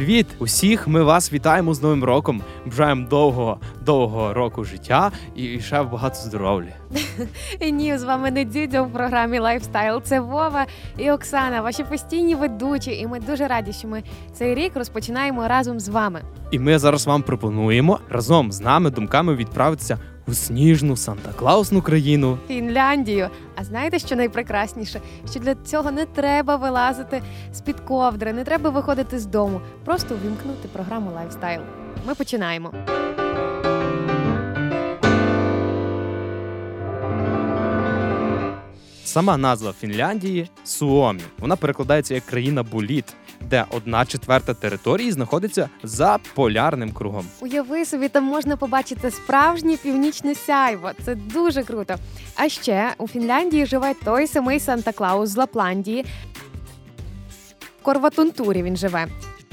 Привіт! Усіх ми вас вітаємо з Новим роком. Бажаємо довгого року життя і ще багато здоров'я. І ні, з вами не Дзюдзьо в програмі Lifestyle. Це Вова і Оксана, ваші постійні ведучі. І ми дуже раді, що ми цей рік розпочинаємо разом з вами. І ми зараз вам пропонуємо разом з нами думками відправитися у сніжну Санта-Клаусну країну Фінляндію. А знаєте, що найпрекрасніше? Що для цього не треба вилазити з-під ковдри, не треба виходити з дому. Просто увімкнути програму Lifestyle. Ми починаємо. Сама назва Фінляндії – Суомі. Вона перекладається як країна-боліт, де 1/4 території знаходиться за полярним кругом. Уяви собі, там можна побачити справжнє північне сяйво. Це дуже круто. А ще у Фінляндії живе той самий Санта-Клаус з Лапландії. В Корватунтурі він живе.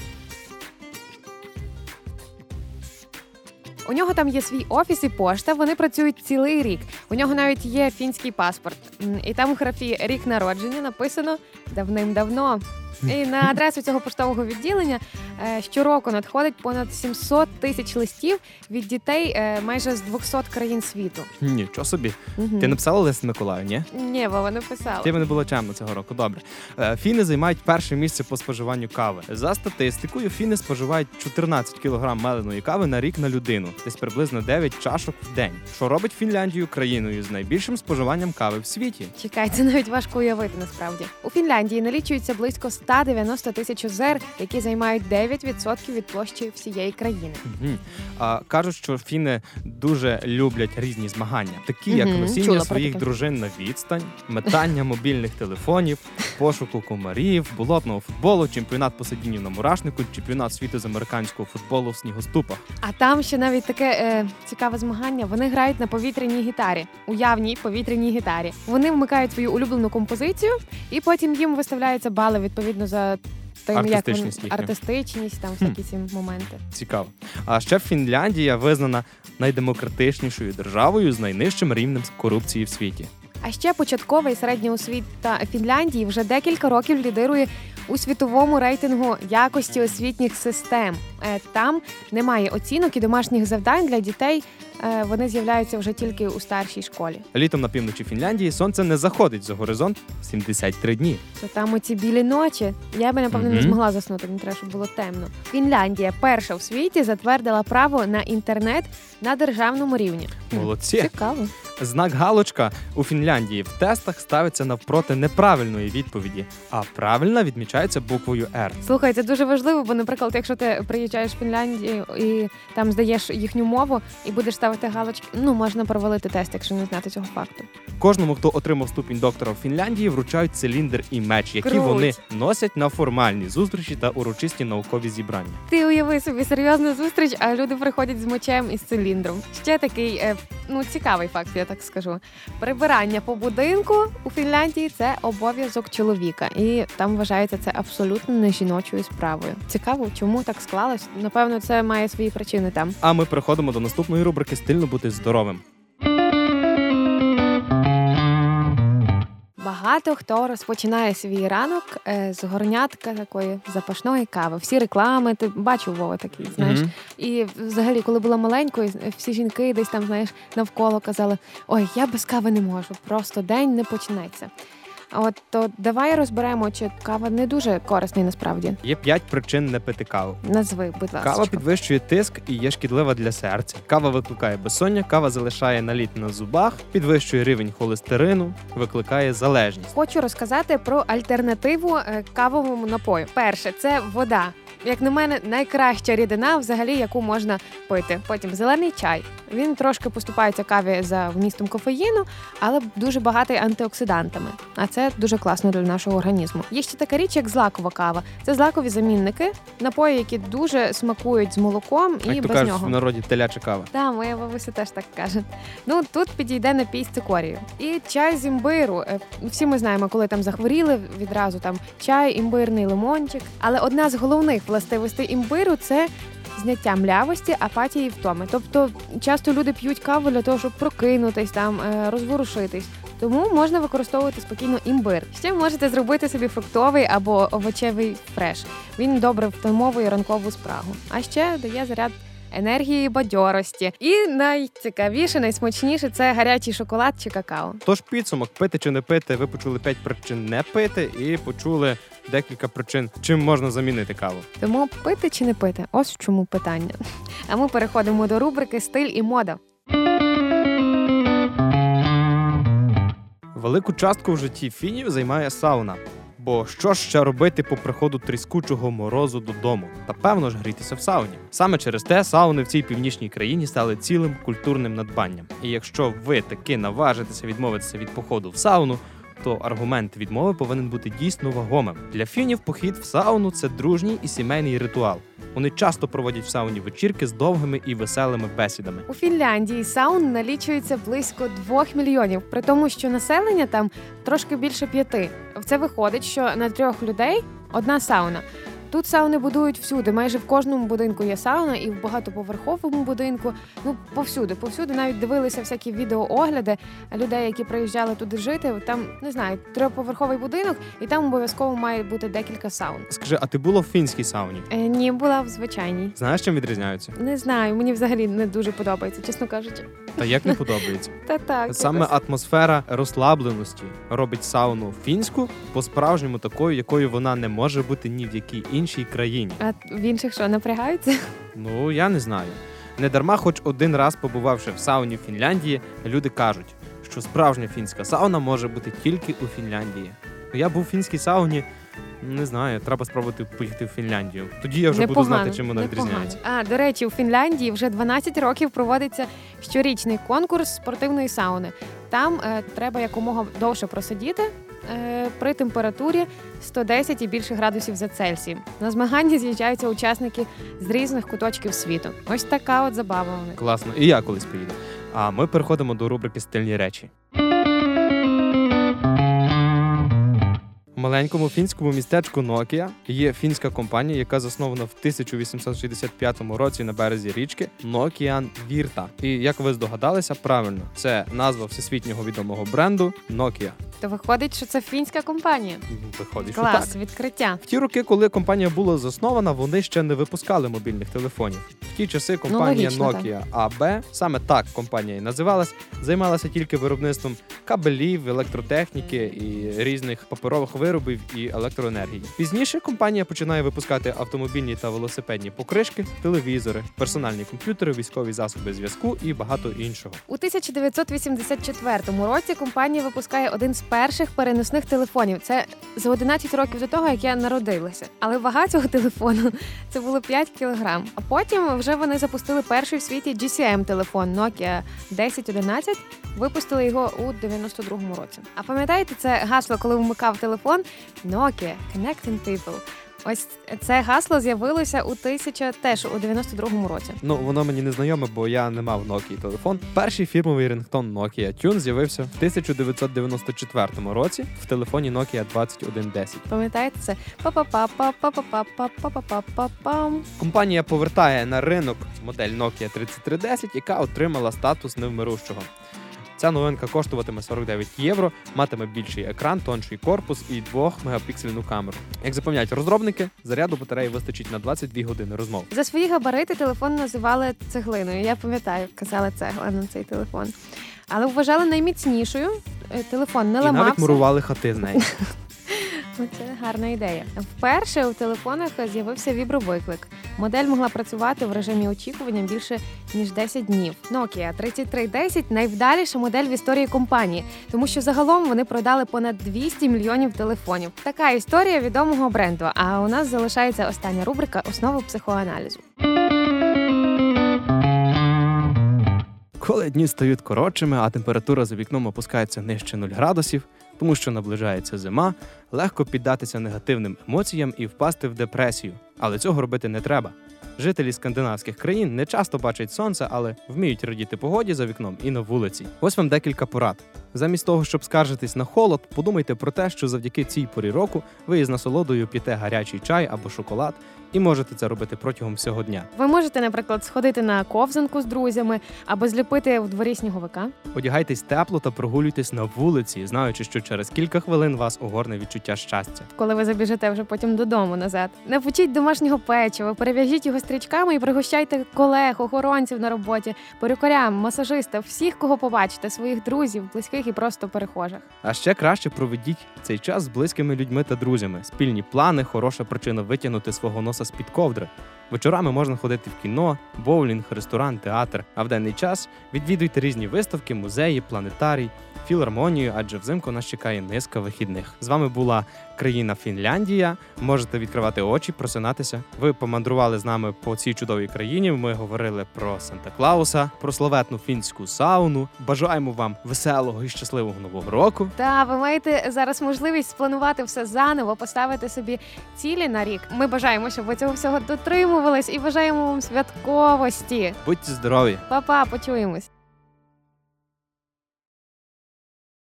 У нього там є свій офіс і пошта, вони працюють цілий рік. У нього навіть є фінський паспорт. І там у графі «Рік народження» написано «давним-давно». І на адресу цього поштового відділення щороку надходить понад 700 тисяч листів від дітей майже з 200 країн світу. Нічого собі. Угу. Ти написала лист Миколаю, ні? Ні, Вова, не писала. Ти не було чемно цього року, добре. Фіни займають перше місце по споживанню кави. За статистикою, фіни споживають 14 кг меленої кави на рік на людину. Десь приблизно 9 чашок в день. Що робить Фінляндію країною з найбільшим споживанням кави в світі? Чекай, це навіть важко уявити насправді. У Фінляндії налічується близько 190 тисяч озер, які займають 9% від площі всієї країни. Кажуть, що фіни дуже люблять різні змагання, такі як носіння своїх дружин на відстань, метання мобільних телефонів, пошуку комарів, болотного футболу, чемпіонат по сидінню на мурашнику, чемпіонат світу з американського футболу в снігоступах. А там ще навіть таке цікаве змагання. Вони грають на повітряній гітарі, уявній повітряній гітарі. Вони вмикають свою улюблену композицію, і потім їм виставляються бали відповідно за тим, як вони артистичність, там всякі ці моменти. Цікаво. А ще Фінляндія визнана найдемократичнішою державою з найнижчим рівнем корупції в світі. А ще початкова і середня освіта Фінляндії вже декілька років лідирує у світовому рейтингу якості освітніх систем. Там немає оцінок і домашніх завдань для дітей. Вони з'являються вже тільки у старшій школі. Літом на півночі Фінляндії сонце не заходить за горизонт 73 дні. То там оці білі ночі. Я би, напевно, не змогла заснути, не треба, щоб було темно. Фінляндія перша в світі затвердила право на інтернет на державному рівні. Молодці! Цікаво. Знак галочка у Фінляндії в тестах ставиться навпроти неправильної відповіді, а правильна відмічається буквою «Р». Слухай, це дуже важливо, бо, наприклад, якщо ти приїжджаєш в Фінляндію і там здаєш їхню мову і будеш ставити галочки, можна провалити тест, якщо не знати цього факту. Кожному, хто отримав ступінь доктора в Фінляндії, вручають циліндр і меч, які вони носять на формальні зустрічі та урочисті наукові зібрання. Ти уяви собі серйозну зустріч, а люди приходять з мечем і з циліндром. Ще такий, цікавий факт, я так скажу. Прибирання по будинку у Фінляндії – це обов'язок чоловіка. І там вважається це абсолютно не жіночою справою. Цікаво, чому так склалось? Напевно, це має свої причини там. А ми переходимо до наступної рубрики «Стильно бути здоровим». Багато хто розпочинає свій ранок з горнятка такої запашної кави. Всі реклами, ти бачив, Вова, такий, знаєш. І взагалі, коли була маленькою, всі жінки десь там, знаєш, навколо казали: «Ой, я без кави не можу, просто день не почнеться». То давай розберемо, чи кава не дуже корисний насправді. Є 5 причин не пити каву. Назви, будь ласка. Кава підвищує тиск і є шкідлива для серця. Кава викликає безсоння, кава залишає наліт на зубах, підвищує рівень холестерину, викликає залежність. Хочу розказати про альтернативу кавовому напою. Перше – це вода. Як на мене, найкраща рідина взагалі, яку можна пити. Потім зелений чай. Він трошки поступається каві за вмістом кофеїну, але дуже багатий антиоксидантами. А це дуже класно для нашого організму. Є ще така річ, як злакова кава. Це злакові замінники, напої, які дуже смакують з молоком і без кажуть, нього. В народі теляча кава. Так, моя бабуся теж так каже. Тут підійде напій з цикорію. І чай з імбиру. Всі ми знаємо, коли там захворіли, відразу там чай, імбирний, лимончик. Але одна з головних властивостей імбиру – це зняття млявості, апатії і втоми. Тобто часто люди п'ють каву для того, щоб прокинутись, там, розворушитись. Тому можна використовувати спокійно імбир. Ще можете зробити собі фруктовий або овочевий фреш. Він добре втамовує ранкову спрагу. А ще дає заряд енергії і бадьорості. І найцікавіше, найсмачніше – це гарячий шоколад чи какао. Тож підсумок, пити чи не пити, ви почули 5 причин не пити і почули декілька причин, чим можна замінити каву. Тому пити чи не пити? Ось в чому питання. А ми переходимо до рубрики «Стиль і мода». Велику частку в житті фінів займає сауна. Бо що ж ще робити по приходу тріскучого морозу додому? Та певно ж грітися в сауні. Саме через те сауни в цій північній країні стали цілим культурним надбанням. І якщо ви таки наважитеся відмовитися від походу в сауну, то аргумент відмови повинен бути дійсно вагомим. Для фінів похід в сауну – це дружній і сімейний ритуал. Вони часто проводять в сауні вечірки з довгими і веселими бесідами. У Фінляндії саун налічується близько 2 мільйонів, при тому, що населення там трошки більше 5. Це виходить, що на 3 людей одна сауна. Тут сауни будують всюди, майже в кожному будинку є сауна, і в багатоповерховому будинку, повсюди, навіть дивилися всякі відеоогляди людей, які приїжджали туди жити, там, не знаю, 3-поверховий будинок, і там обов'язково має бути декілька саун. Скажи, а ти була в фінській сауні? Ні, була в звичайній. Знаєш, чим відрізняються? Не знаю, мені взагалі не дуже подобається, чесно кажучи. Та як не подобається? Та так. Саме атмосфера розслабленості робить сауну фінську по-справжньому такою, якою вона не може бути ні в якій іншій країні. А в інших що, напрягаються? Ну, я не знаю. Недарма, хоч один раз побувавши в сауні в Фінляндії, люди кажуть, що справжня фінська сауна може бути тільки у Фінляндії. Я був у фінській сауні, не знаю, треба спробувати поїхати в Фінляндію. Тоді я вже буду знати, чим вона відрізняється. До речі, у Фінляндії вже 12 років проводиться щорічний конкурс спортивної сауни. Там треба якомога довше просидіти при температурі 110 і більше градусів за Цельсієм. На змагання з'їжджаються учасники з різних куточків світу. Ось така от забава у них. Класно. І я колись поїду. А ми переходимо до рубрики «Стильні речі». У маленькому фінському містечку Нокія є фінська компанія, яка заснована в 1865 році на березі річки Nokian Virta. І, як ви здогадалися, правильно, це назва всесвітнього відомого бренду Nokia. То виходить, що це фінська компанія. Виходить, клас, що так. Відкриття. В ті роки, коли компанія була заснована, вони ще не випускали мобільних телефонів. В ті часи компанія Nokia AB, саме так компанія і називалась, займалася тільки виробництвом кабелів, електротехніки і різних паперових виробів і електроенергії. Пізніше компанія починає випускати автомобільні та велосипедні покришки, телевізори, персональні комп'ютери, військові засоби зв'язку і багато іншого. У 1984 році компанія випускає один з перших переносних телефонів. Це за 11 років до того, як я народилася. Але вага цього телефону – це було 5 кілограм. А потім вже вони запустили перший в світі GSM-телефон Nokia 1011. Випустили його у 92-му році. А пам'ятаєте це гасло, коли вмикав телефон? Nokia – Connecting People. Ось це гасло з'явилося у 92-му році. Ну, воно мені не знайоме, бо я не мав Nokia телефон. Перший фірмовий рингтон Nokia Tune з'явився в 1994 році в телефоні Nokia 2110. Пам'ятаєте це? Па-па-па-па-па-па-па-па-па-па-пам. Компанія повертає на ринок модель Nokia 3310, яка отримала статус невмирущого. Ця новинка коштуватиме 49 євро, матиме більший екран, тонший корпус і 2-мегапіксельну камеру. Як запевняють розробники, заряду батареї вистачить на 22 години розмов. За свої габарити телефон називали цеглиною. Я пам'ятаю, казали цегла на цей телефон. Але вважали найміцнішою. Телефон не ламався. І навіть мурували хати з нею. Це гарна ідея. Вперше у телефонах з'явився вібровиклик. Модель могла працювати в режимі очікування більше, ніж 10 днів. Nokia 3310 – найвдаліша модель в історії компанії, тому що загалом вони продали понад 200 мільйонів телефонів. Така історія відомого бренду. А у нас залишається остання рубрика «Основи психоаналізу». Коли дні стають коротшими, а температура за вікном опускається нижче 0 градусів, тому що наближається зима, легко піддатися негативним емоціям і впасти в депресію. Але цього робити не треба. Жителі скандинавських країн не часто бачать сонце, але вміють радіти погоді за вікном і на вулиці. Ось вам декілька порад. Замість того, щоб скаржитись на холод, подумайте про те, що завдяки цій порі року ви із насолодою п'єте гарячий чай або шоколад, і можете це робити протягом всього дня. Ви можете, наприклад, сходити на ковзанку з друзями або зліпити в дворі сніговика. Одягайтесь тепло та прогулюйтесь на вулиці, знаючи, що через кілька хвилин вас огорне відчуття щастя. Коли ви забіжите вже потім додому назад. Напечіть домашнього печива, перев'яжіть його стрічками і пригощайте колег, охоронців на роботі, перукарям, масажистів, всіх, кого побачите, своїх друзів, близьких і просто перехожих. А ще краще проведіть цей час з близькими людьми та друзями. Спільні плани – хороша причина витягнути свого носа з-під ковдри. Вечорами можна ходити в кіно, боулінг, ресторан, театр. А в денний час відвідуйте різні виставки, музеї, планетарій, філармонію, адже взимку нас чекає низка вихідних. З вами була країна Фінляндія. Можете відкривати очі, просинатися. Ви помандрували з нами по цій чудовій країні. Ми говорили про Санта-Клауса, про славетну фінську сауну. Бажаємо вам веселого і щасливого Нового року. Та ви маєте зараз можливість спланувати все заново, поставити собі цілі на рік. Ми бажаємо, щоб ви цього всього дотримувались і бажаємо вам святковості. Будьте здорові! Па-па, почуємось!